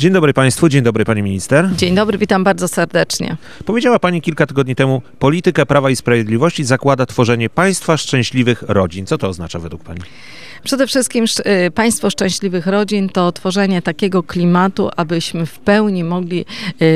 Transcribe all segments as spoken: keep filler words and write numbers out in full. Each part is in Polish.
Dzień dobry Państwu, dzień dobry Pani Minister. Dzień dobry, witam bardzo serdecznie. Powiedziała Pani kilka tygodni temu, polityka Prawa i Sprawiedliwości zakłada tworzenie państwa szczęśliwych rodzin. Co to oznacza według Pani? Przede wszystkim państwo szczęśliwych rodzin to tworzenie takiego klimatu, abyśmy w pełni mogli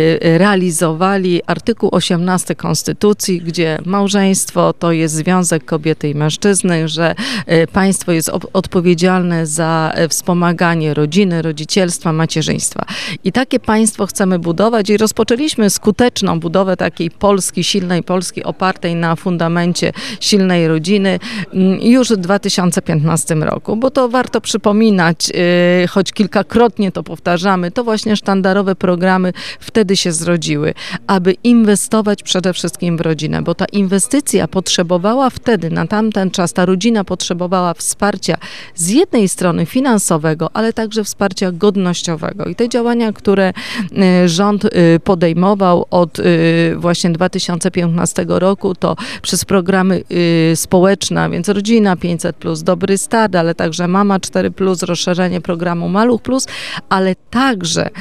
realizowali artykuł osiemnasty Konstytucji, gdzie małżeństwo to jest związek kobiety i mężczyzny, że państwo jest odpowiedzialne za wspomaganie rodziny, rodzicielstwa, macierzyństwa. I takie państwo chcemy budować i rozpoczęliśmy skuteczną budowę takiej Polski, silnej Polski opartej na fundamencie silnej rodziny już w dwa tysiące piętnastym roku. Bo to warto przypominać, yy, choć kilkakrotnie to powtarzamy, to właśnie sztandarowe programy wtedy się zrodziły, aby inwestować przede wszystkim w rodzinę, bo ta inwestycja potrzebowała wtedy, na tamten czas, ta rodzina potrzebowała wsparcia z jednej strony finansowego, ale także wsparcia godnościowego. I te działania, które yy, rząd yy, podejmował od yy, właśnie dwa tysiące piętnastego roku, to przez programy yy, społeczne, więc Rodzina pięćset plus, Dobry Start, ale także Mama cztery plus, rozszerzenie programu Maluch plus, ale także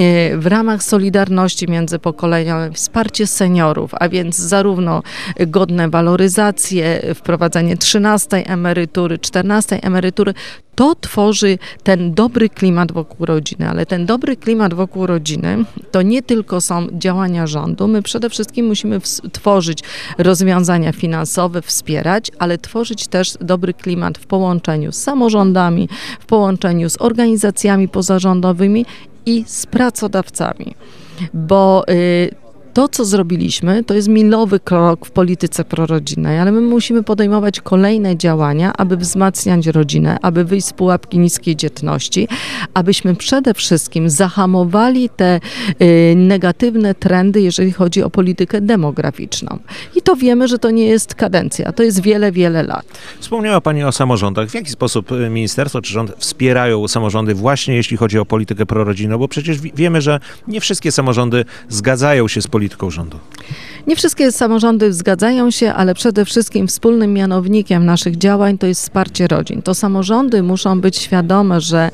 w ramach solidarności międzypokoleniowej wsparcie seniorów, a więc zarówno godne waloryzacje, wprowadzenie trzynastej emerytury, czternastej emerytury, to tworzy ten dobry klimat wokół rodziny, ale ten dobry klimat wokół rodziny to nie tylko są działania rządu, my przede wszystkim musimy tworzyć rozwiązania finansowe, wspierać, ale tworzyć też dobry klimat w połączeniu z samorządami, w połączeniu z organizacjami pozarządowymi i z pracodawcami, bo y, to, co zrobiliśmy, to jest milowy krok w polityce prorodzinnej, ale my musimy podejmować kolejne działania, aby wzmacniać rodzinę, aby wyjść z pułapki niskiej dzietności, abyśmy przede wszystkim zahamowali te y, negatywne trendy, jeżeli chodzi o politykę demograficzną. I to wiemy, że to nie jest kadencja, to jest wiele, wiele lat. Wspomniała Pani o samorządach. W jaki sposób ministerstwo czy rząd wspierają samorządy właśnie jeśli chodzi o politykę prorodzinną? Bo przecież wiemy, że nie wszystkie samorządy zgadzają się z polityką polityką rządu. Nie wszystkie samorządy zgadzają się, ale przede wszystkim wspólnym mianownikiem naszych działań to jest wsparcie rodzin. To samorządy muszą być świadome, że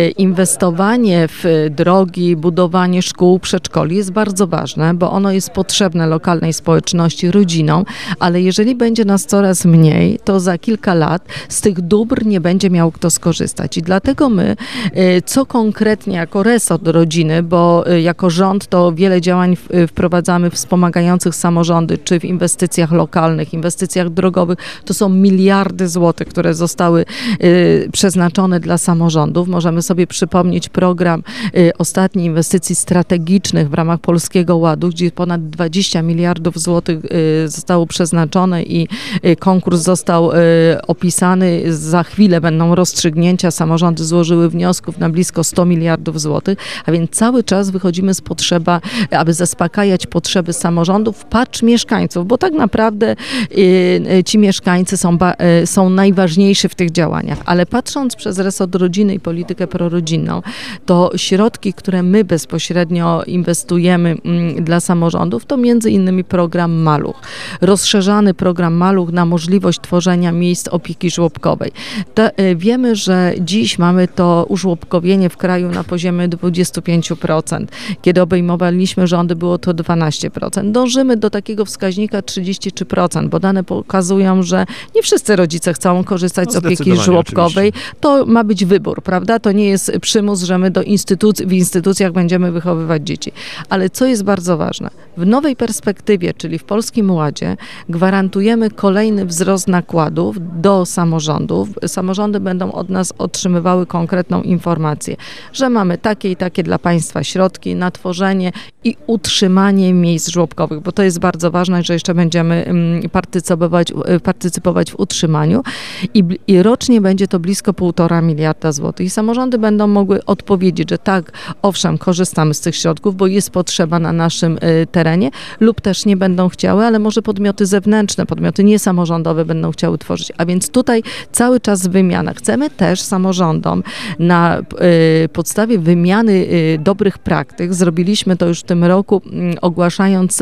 inwestowanie w drogi, budowanie szkół, przedszkoli jest bardzo ważne, bo ono jest potrzebne lokalnej społeczności, rodzinom, ale jeżeli będzie nas coraz mniej, to za kilka lat z tych dóbr nie będzie miał kto skorzystać. I dlatego my, co konkretnie jako resort rodziny, bo jako rząd to wiele działań wprowadzamy wspomagających samorządy, czy w inwestycjach lokalnych, inwestycjach drogowych, to są miliardy złotych, które zostały y, przeznaczone dla samorządów. Możemy sobie przypomnieć program y, ostatnich inwestycji strategicznych w ramach Polskiego Ładu, gdzie ponad dwadzieścia miliardów złotych y, zostało przeznaczone i y, konkurs został y, opisany. Za chwilę będą rozstrzygnięcia. Samorządy złożyły wniosków na blisko sto miliardów złotych, a więc cały czas wychodzimy z potrzeba, aby zaspokajać potrzeby samorządów, patrz mieszkańców, bo tak naprawdę y, ci mieszkańcy są, ba, y, są najważniejsi w tych działaniach. Ale patrząc przez resort rodziny i politykę prorodzinną, to środki, które my bezpośrednio inwestujemy y, dla samorządów, to między innymi program Maluch. Rozszerzany program Maluch na możliwość tworzenia miejsc opieki żłobkowej. To, y, wiemy, że dziś mamy to użłobkowienie w kraju na poziomie dwadzieścia pięć procent. Kiedy obejmowaliśmy rządy, było to dwanaście procent. Dążymy do takiego wskaźnika trzydzieści trzy procent, bo dane pokazują, że nie wszyscy rodzice chcą korzystać no, z opieki żłobkowej. Oczywiście. To ma być wybór, prawda? To nie jest przymus, że my do instytuc- w instytucjach będziemy wychowywać dzieci. Ale co jest bardzo ważne? W nowej perspektywie, czyli w Polskim Ładzie, gwarantujemy kolejny wzrost nakładów do samorządów. Samorządy będą od nas otrzymywały konkretną informację, że mamy takie i takie dla państwa środki na tworzenie i utrzymanie miejsc żłobkowych, bo to jest bardzo ważne, że jeszcze będziemy partycypować, partycypować w utrzymaniu i, i rocznie będzie to blisko półtora miliarda złotych. I samorządy będą mogły odpowiedzieć, że tak, owszem, korzystamy z tych środków, bo jest potrzeba na naszym terenie, lub też nie będą chciały, ale może podmioty zewnętrzne, podmioty niesamorządowe będą chciały tworzyć. A więc tutaj cały czas wymiana. Chcemy też samorządom na y, podstawie wymiany y, dobrych praktyk, zrobiliśmy to już w tym roku, y, ogłaszając y, konkurs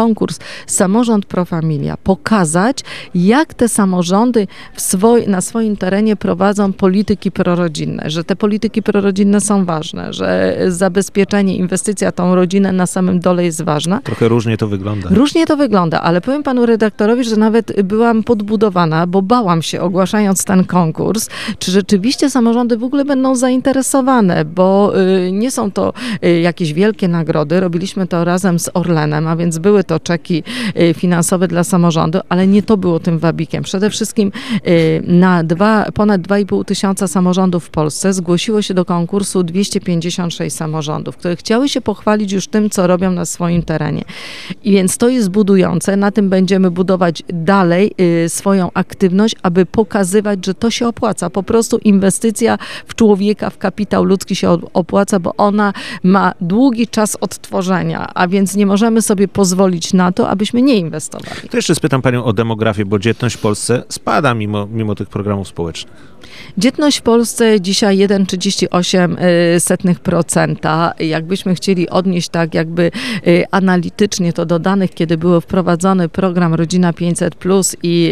konkurs Samorząd Pro Familia, pokazać, jak te samorządy w swoj, na swoim terenie prowadzą polityki prorodzinne, że te polityki prorodzinne są ważne, że zabezpieczenie, inwestycja w tą rodzinę na samym dole jest ważna. Trochę różnie to wygląda. Różnie to wygląda, ale powiem panu redaktorowi, że nawet byłam podbudowana, bo bałam się, ogłaszając ten konkurs, czy rzeczywiście samorządy w ogóle będą zainteresowane, bo y, nie są to y, jakieś wielkie nagrody. Robiliśmy to razem z Orlenem, a więc były to czeki y, finansowe dla samorządu, ale nie to było tym wabikiem. Przede wszystkim y, na dwa, ponad dwa i pół tysiąca samorządów w Polsce zgłosiło się do konkursu dwieście pięćdziesiąt sześć samorządów, które chciały się pochwalić już tym, co robią na swoim terenie. I więc to jest budujące, na tym będziemy budować dalej y, swoją aktywność, aby pokazywać, że to się opłaca. Po prostu inwestycja w człowieka, w kapitał ludzki się opłaca, bo ona ma długi czas odtworzenia, a więc nie możemy sobie pozwolić na to, abyśmy nie inwestowali. To jeszcze spytam panią o demografię, bo dzietność w Polsce spada mimo, mimo tych programów społecznych. Dzietność w Polsce dzisiaj jeden przecinek trzydzieści osiem procent. Jakbyśmy chcieli odnieść tak jakby analitycznie to do danych, kiedy był wprowadzony program Rodzina pięćset plus i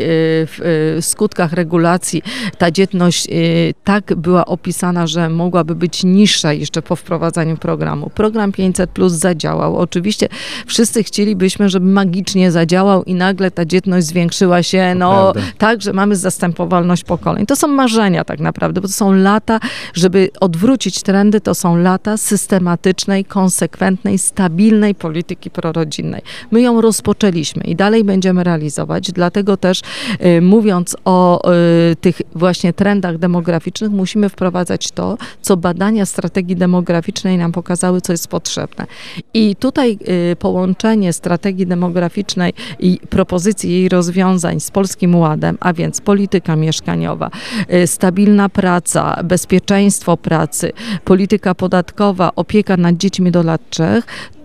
w skutkach regulacji ta dzietność tak była opisana, że mogłaby być niższa jeszcze po wprowadzaniu programu. Program pięćset plus zadziałał. Oczywiście wszyscy chcielibyśmy, żeby magicznie zadziałał i nagle ta dzietność zwiększyła się, no tak, że mamy zastępowalność pokoleń. To są marzenia tak naprawdę, bo to są lata, żeby odwrócić trendy, to są lata systematycznej, konsekwentnej, stabilnej polityki prorodzinnej. My ją rozpoczęliśmy i dalej będziemy realizować, dlatego też y, mówiąc o y, tych właśnie trendach demograficznych, musimy wprowadzać to, co badania strategii demograficznej nam pokazały, co jest potrzebne. I tutaj y, połączenie strategii demograficznej i propozycji jej rozwiązań z Polskim Ładem, a więc polityka mieszkaniowa, y, stabilna praca, bezpieczeństwo pracy, polityka podatkowa, opieka nad dziećmi do lat trzech,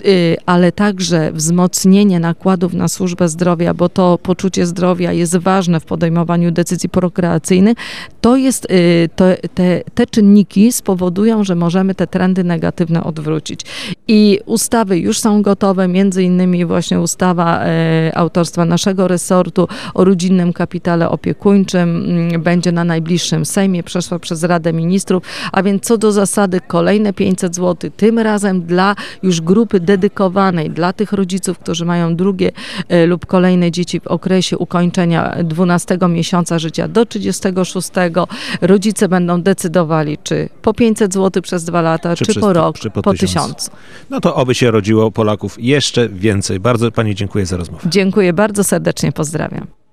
ale także wzmocnienie nakładów na służbę zdrowia, bo to poczucie zdrowia jest ważne w podejmowaniu decyzji prokreacyjnych, to jest, to, te, te czynniki spowodują, że możemy te trendy negatywne odwrócić. I ustawy już są gotowe, między innymi właśnie ustawa autorstwa naszego resortu o rodzinnym kapitale opiekuńczym będzie na najbliższym Sejmie, przeszła przez Radę Ministrów, a więc co do zasady kolejne pięćset złotych, tym razem dla już grupy dedykowanej, dla tych rodziców, którzy mają drugie e, lub kolejne dzieci w okresie ukończenia dwunastego miesiąca życia do trzydziestego szóstego. Rodzice będą decydowali, czy po pięćset złotych przez dwa lata, czy, czy po rok, czy po, po tysiąc. No to oby się rodziło Polaków jeszcze więcej. Bardzo pani dziękuję za rozmowę. Dziękuję bardzo serdecznie, pozdrawiam.